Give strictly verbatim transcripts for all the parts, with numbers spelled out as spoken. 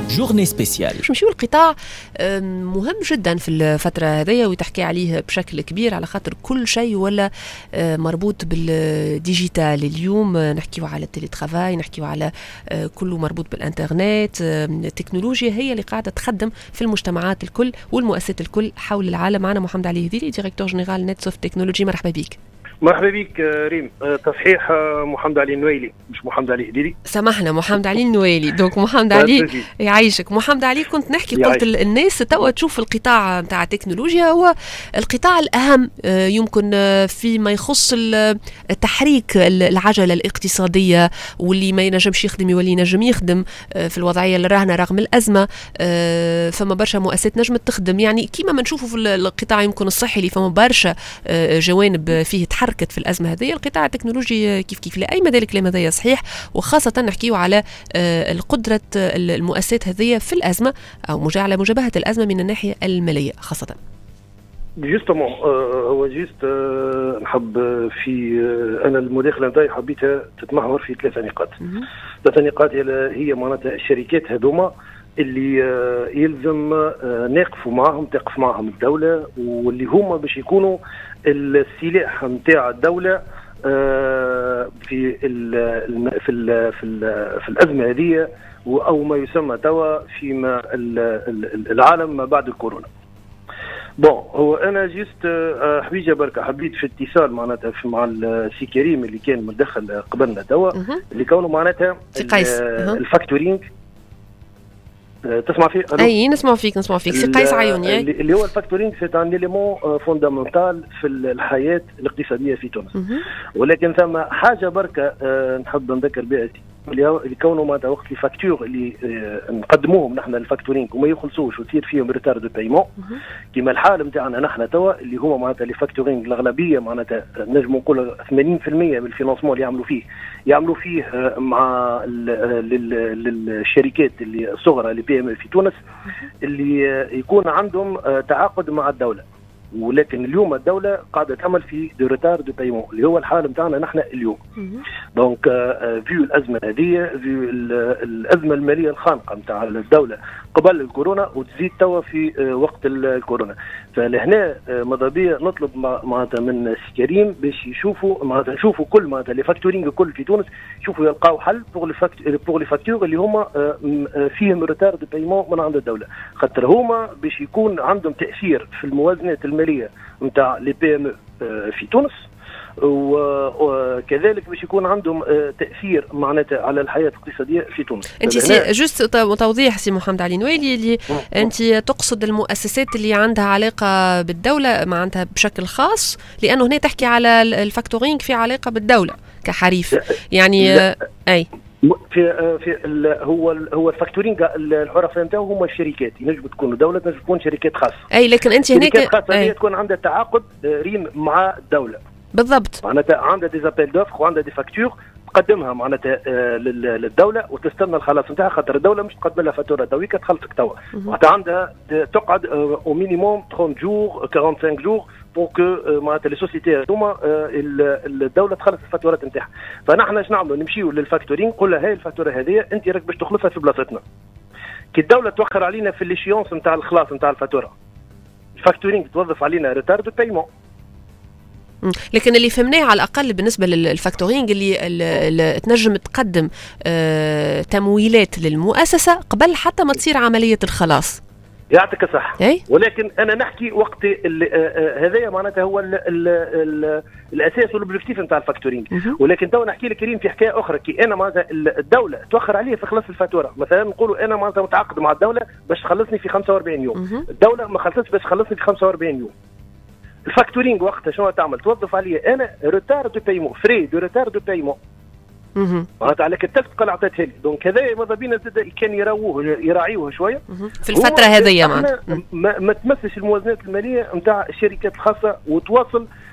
جورني سبيسيال. باش نمشيو القطاع مهم جدا في الفترة هذه وتحكي عليه بشكل كبير على خاطر كل شيء ولا مربوط بالديجيتال. اليوم نحكيو على التليترافاي، نحكيو على كله مربوط بالانترنت. التكنولوجيا هي اللي قاعدة تخدم في المجتمعات الكل والمؤسسات الكل حول العالم. معنا محمد علي هديري ديريكتور جنرال نت سوفت تكنولوجي. مرحبا بك. مرحبا بك ريم. تصحيح محمد علي النويلي مش محمد علي هديري. سامحنا محمد علي النويلي. دونك محمد علي يعيشك. محمد علي كنت نحكي قلت الناس توا تشوف القطاع نتاع التكنولوجيا هو القطاع الأهم يمكن فيما يخص تحريك العجلة الاقتصادية، واللي ما ينجمش يخدم يولي ينجم يخدم في الوضعية اللي راهنا رغم الأزمة. فما برشا مؤسسات نجمت تخدم، يعني كيما ما نشوفوا في القطاع يمكن الصحي اللي فما برشا جوانب فيه تحرك في الأزمة هذه. القطاع التكنولوجي كيف كيف لا أي مدى الكلام هذا صحيح، وخاصة نحكيه على القدرة المؤسسات هذه في الأزمة أو على مجابهة الأزمة من الناحية المالية خاصة. جوستومون هو جوست نحب في أنا المداخلة نتاعي حبيتها تتمحور في ثلاثة نقاط. ثلاثة نقاط هي معناتها الشركات هذوما اللي يلزم نقفوا معهم تقف معهم الدولة، واللي هما باش يكونوا السلاح نتاع الدولة في ال في ال في, ال في الأزمة هذه أو ما يسمى توا فيما العالم ما بعد الكورونا. بون هو أنا جيست حبيجة بركة حبيت في اتصال معناتها مع السي كريم اللي كان متدخل قبلنا توا اللي كونه معناتها الفاكتورينج. تسمع فيه؟ اي نسمع فيك نسمع فيك سي قيس عيوني. اللي هو الفاكتورينج سي ان إليمون فوندامنتال في الحياه الاقتصاديه في تونس. ولكن ثم حاجه بركه نحب نذكر بها اللي كونه معناتها وقت الفاكتور اللي نقدموهم نحن الفاكتورينج وما يخلصوش وتصير فيهم ريتار دو بايمون كما الحال نتاعنا نحن توا اللي هو معناتها لي فاكتورينج الاغلبيه معناتها نجموا نقولوا ثمانين بالمئة من الفينانسمون اللي يعملوا فيه يعملوا فيه مع للشركات اللي الصغرى اللي بي ام في تونس اللي يكون عندهم تعاقد مع الدوله. ولكن اليوم الدولة قاعدة تعمل في دو ريتار دو بايمون اللي هو الحال نتاعنا نحن اليوم. دونك فيو الأزمة هذه فيو الأزمة المالية الخانقة نتاع الدولة قبل الكورونا وتزيد توا في وقت الكورونا. فلهنا ماذا بيا نطلب معناتها من كريم باش يشوفوا معناتها نشوفوا كل معناتها لي فاكتورينغ كل في تونس يشوفوا يلقاو حل بوغ لي بوغ لي فاكتور اللي هما فيهم ريتار دو بايمون من عند الدولة، خاطر هما باش يكون عندهم تأثير في الموازنات المالية نتاع لي بي ام في تونس، وكذلك باش يكون عندهم تأثير معناتها على الحياة الاقتصادية في تونس. انت سي جوست توضيح سي محمد علي نويلي اللي انت تقصد المؤسسات اللي عندها علاقة بالدولة معناتها بشكل خاص، لأنه هنا تحكي على الفاكتورينغ في علاقة بالدولة كحريف يعني اي في في هو هو الفاكتورينغ الحرفاء نتاعو هما الشركات ينجم تكون دولة تنجم تكون شركات خاصة. اي لكن انت هناك شركات خاصة هي تكون عندها تعاقد ريم مع الدولة بالضبط، معناتها عندها دي زابيل دوفر وعندها دي فاكتور تقدمها معناتها للدولة وتستنى الخلاص نتاعها، خاطر الدولة مش تقدم لها فاتورة تويكا تخلصك توا معناتها عندها تقعد او مينيموم ثلاثين جور خمسة وأربعين جور بور كو معناتها لي سوسيتي هذوما الدولة تخلص الفاتورات نتاعها. فنحن اش نعملوا نمشيو للفاكتورين نقول لها هاي الفاتورة هذه انت راك باش تخلصها في بلاصتنا. كي الدولة توخر علينا في ليشيونس نتاع الخلاص نتاع الفاتورة الفاكتورين توظف علينا ريتار دو بايمون. لكن اللي فهمناه على الأقل بالنسبة للفاكتورينج اللي, اللي تنجم تقدم آه تمويلات للمؤسسة قبل حتى ما تصير عملية الخلاص. يعطيك صح. أي؟ ولكن أنا نحكي وقت هذايا معناتها هو ال ال ال الأساس والأوبجيكتيف نتاع الفاكتورينج. ولكن تو نحكي لك كريم في حكاية أخرى كي أنا معناتها الدولة توخر عليه في خلاص الفاتورة، مثلا نقولوا أنا معناتها متعاقد مع الدولة باش تخلصني في خمسة وأربعين يوم، الدولة ما خلصتش باش تخلصني في خمسة وأربعين يوم. الفاكتورينغ وقتها شنو تعمل؟ توظف عليه انا ريتار دو بايمون فري دو ريتار دو بايمون معناتها على كتلت قال عطيتها لي. دونك هذا ماذا بينا زاد كان يراووه يراعيوه شويه في الفتره هذه ما, ما تمسش الموازنات الماليه نتاع الشركات الخاصه وتواصل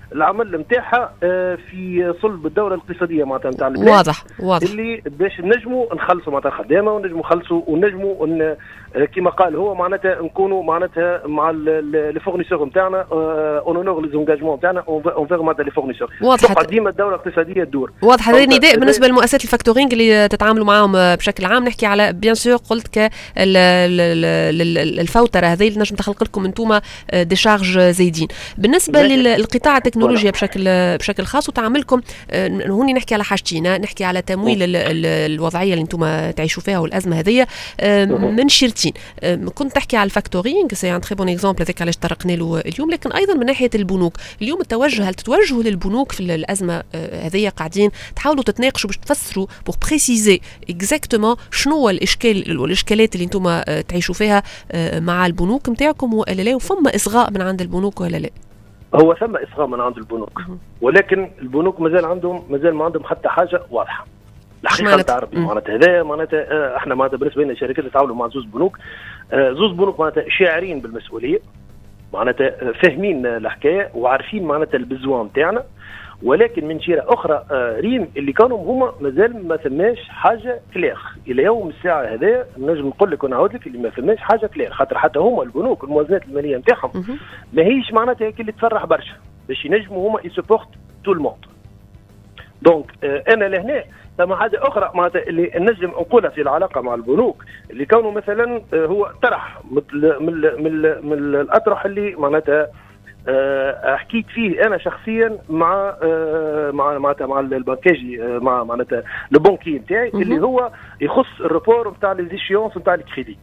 العمل نتاعها في صلب الدوله الاقتصاديه معناتها نتاع البلاد. واضح واضح اللي باش نجموا نخلصوا معناتها الخدامه ونجموا نخلصوا ونجموا كما قال هو معناتها نكونوا معناتها مع لي فورنيسور نتاعنا اونونور لي زونجاجمون نتاعنا اونفير معناتها لي فورنيسور. واضح ديما الدوله الاقتصاديه تدور. واضح هذا نداء بالنسبه للمؤسسات الفاكتورينغ اللي تتعاملوا معاهم بشكل عام. نحكي على بيان سور قلت ك الفوتره هذه اللي نجم تخلق لكم انتم دي شارج زايدين. بالنسبه للقطاع التكنولوجيا بشكل بشكل خاص وتعاملكم هوني نحكي على حاجتين، نحكي على تمويل الوضعيه اللي انتم تعيشوا فيها والازمه هذه من شرتين. كنت تحكي على الفاكتورينغ سي ان تري بون اكزومبل هذاك علاش طرقنا له اليوم، لكن ايضا من ناحيه البنوك اليوم التوجه هل تتوجهوا للبنوك في الازمه هذه قاعدين تحاولوا تتناقشوا باش تفسروا بور بريسيزي اكزاكتومون شنو هو الاشكال والاشكالات اللي انتم تعيشوا فيها مع البنوك نتاعكم ولا لا، وفما اصغاء من عند البنوك ولا لا؟ هو ثم اصغاء من عند البنوك ولكن البنوك مازال عندهم مازال ما عندهم حتى حاجه واضحه الحقيقه نتاع ربي. معناتها هذا معناتها احنا معناتها بالنسبه لنا الشركات اللي تعاملوا مع زوز بنوك زوز بنوك معناتها شاعرين بالمسؤوليه، معناتها فاهمين الحكايه وعارفين معناتها البزوان نتاعنا، ولكن من جهه اخرى ريم اللي كانوا هما مازال ما ثماش حاجه كلير الى يوم الساعه هذا. نجم نقول لك ونعاود لك اللي ما ثماش حاجه كلير، خاطر حتى هما البنوك الموازنات الماليه نتاعهم ماهيش معناتها هيك اللي تفرح برشا باش ينجموا هما يسبورت تو الموند. دونك انا لهنا ثم حاجه اخرى معناتها اللي نجم نقولها في العلاقه مع البنوك اللي كانوا مثلا هو طرح من من من, من الاطرح اللي معناتها حكيت فيه انا شخصيا مع مع معناتها مع البنكاجي مع معناتها البنكي نتاعي اللي هو يخص الريبور نتاع لي زيشيونس نتاع الكريدي،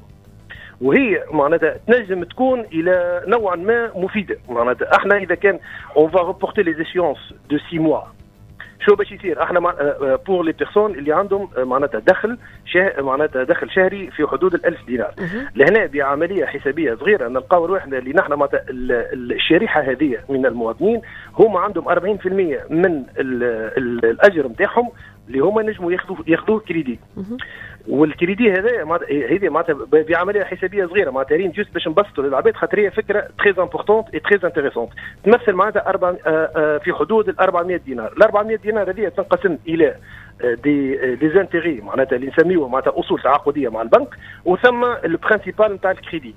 وهي معناتها تنجم تكون الى نوعا ما مفيده. معناتها احنا اذا كان اون فا ريبورتي لي زيشيونس دو سي موا شو باش يصير؟ احنا بور لي بيرسون اللي عندهم معناتها دخل شه... معناتها دخل شهري في حدود الألف دينار. لهنا بعمليه حسابيه صغيره نلقاو روحنا اللي نحن معناتها الشريحه هذه من المواطنين هم عندهم أربعين بالمئة من ال... ال... الاجر نتاعهم اللي هما نجموا ياخذوا ياخذوه كريدي. والكريدي هذا هذه معناتها بعمليه حسابيه صغيره معناتها رين جوست باش نبسطوا للعباد، خاطر هي فكره تري امبورطونت اي تري انتريسونت تمثل معناتها أربع في حدود ال أربعمئة دينار. ال أربعمئة دينار هذه تنقسم الى دي دي زانتيغي معناتها اللي نسميوه معناتها اصول تعاقديه مع البنك، وثم البرانسيبال نتاع الكريدي.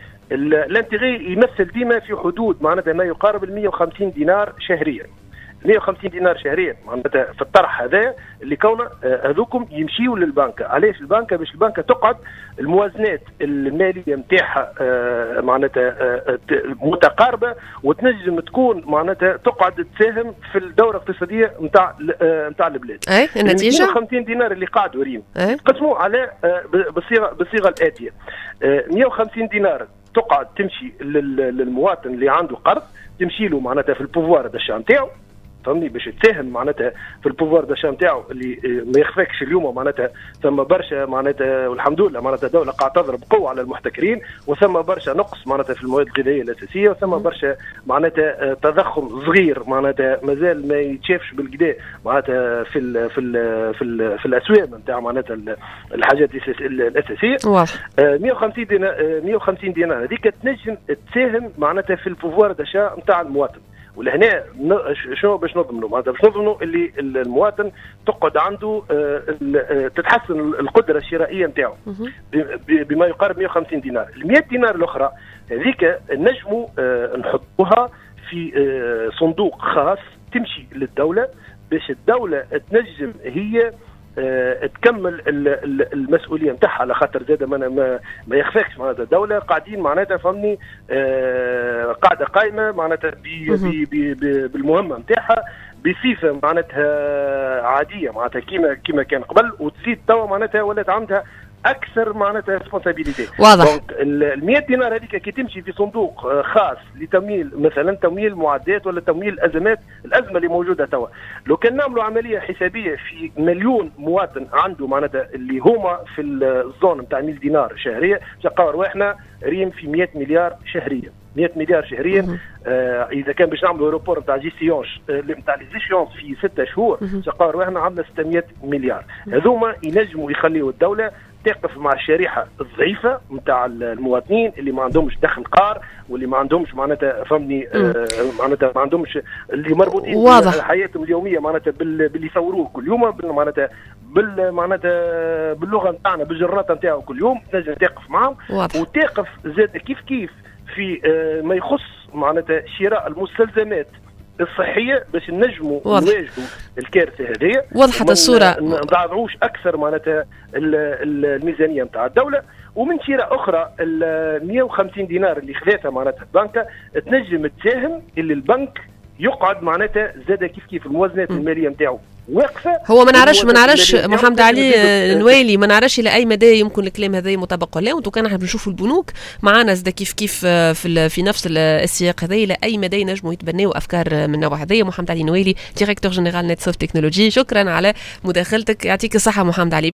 الانتيغي يمثل ديما في حدود معناتها ما يقارب ال مئة وخمسين دينار شهريا. مئة وخمسين دينار شهريا معناتها في الطرح هذا اللي كونه هذوكم يمشيوا للبنكه. علاش البنكه؟ باش البنكه تقعد الموازنات الماليه نتاعها معناتها متقاربه وتنجم تكون معناتها تقعد تساهم في الدوره الاقتصاديه نتاع نتاع البلاد. اي النتيجه مئة وخمسين دينار اللي قاعدوا ريم قسموا على بالصيغه بالصيغه الاتيه. مئة وخمسين دينار تقعد تمشي للمواطن اللي عنده قرض، تمشي له معناتها في البوفوار داشا نتاعو، فهمني، باش تساهم معناتها في البوفوار داشا نتاعو اللي ما يخفاكش اليوم معناتها ثم برشا معناتها والحمد لله معناتها الدوله قاعده تضرب قوه على المحتكرين، وثم برشا نقص معناتها في المواد الغذائيه الاساسيه، وثم برشا معناتها تضخم صغير معناتها مازال ما يتشافش بالكدا معناتها في ال في ال في, ال في الاسواق نتاع معناتها الحاجات الاساسيه. مئة وخمسين دينار مئة وخمسين دينار هذيك تنجم تساهم معناتها في البوفوار داشا نتاع المواطن. ولهنا شنو باش نضمنوا؟ معناتها باش نضمنوا اللي المواطن تقعد عنده تتحسن القدره الشرائيه نتاعو بما يقارب مئة وخمسين دينار. ال مئة دينار الاخرى هذيك نجموا نحطوها في صندوق خاص تمشي للدوله باش الدوله تنجم هي أه تكمل المسؤوليه نتاعها، على خاطر زاد ما, ما, ما يخفاكش معناتها الدوله قاعدين معناتها فهمني أه قاعده قائمه معناتها بالمهمه نتاعها بصفه معناتها عاديه معناتها كيما كيما كان قبل، وتزيد توا معناتها ولات عندها اكثر معناتها ريسبونسابيلتي. واضح. ال مئة دينار هذيك كي تمشي في صندوق خاص لتمويل مثلا تمويل معدات ولا تمويل ازمات، الازمه اللي موجوده توا، لو كان نعملوا عمليه حسابيه في مليون مواطن عنده معناتها اللي هما في الزون نتاع مئة دينار شهريه، تلقاو رواحنا ريم في مئة مليار شهريا. مئة مليار شهريا. آه اذا كان باش نعملوا روبور نتاع جيستيونش نتاع لي زيشيونس في ستة شهور تلقاو رواحنا عندنا ستمئة مليار. هذوما ينجموا يخليوا الدوله تقف مع الشريحه الضعيفه نتاع المواطنين اللي ما عندهمش دخل قار واللي ما عندهمش معناتها فهمني آه معناتها ما عندهمش اللي مربوطين بحياتهم اليوميه معناتها باللي يصوروه كل يوم معناتها بال معناتها باللغه نتاعنا بالجرات نتاعو كل يوم تنجم تقف معهم وتقف زاد كيف كيف في آه ما يخص معناتها شراء المستلزمات الصحيه باش نجموا نواجهوا الكارثه هذه. وضحت الصوره، ما نضاعفوش اكثر معناتها الميزانيه نتاع الدوله. ومن شراء اخرى ال مئة وخمسين دينار اللي خذاتها معناتها البنكه تنجم تساهم اللي البنك يقعد معناتها زاد كيف كيف الموازنات الماليه نتاعو واقفه. هو ما نعرفش ما نعرفش محمد علي نويلي ما نعرفش الى اي مدى يمكن الكلام هذا مطبق ولا. وانتم كان احنا بنشوفوا البنوك معانا زاد كيف كيف في في نفس السياق هذا، الى اي مدى ينجموا يتبنوا افكار من النوع هذا. محمد علي نويلي ديريكتور جنرال نت سوفت تكنولوجي، شكرا على مداخلتك، يعطيك الصحه محمد علي.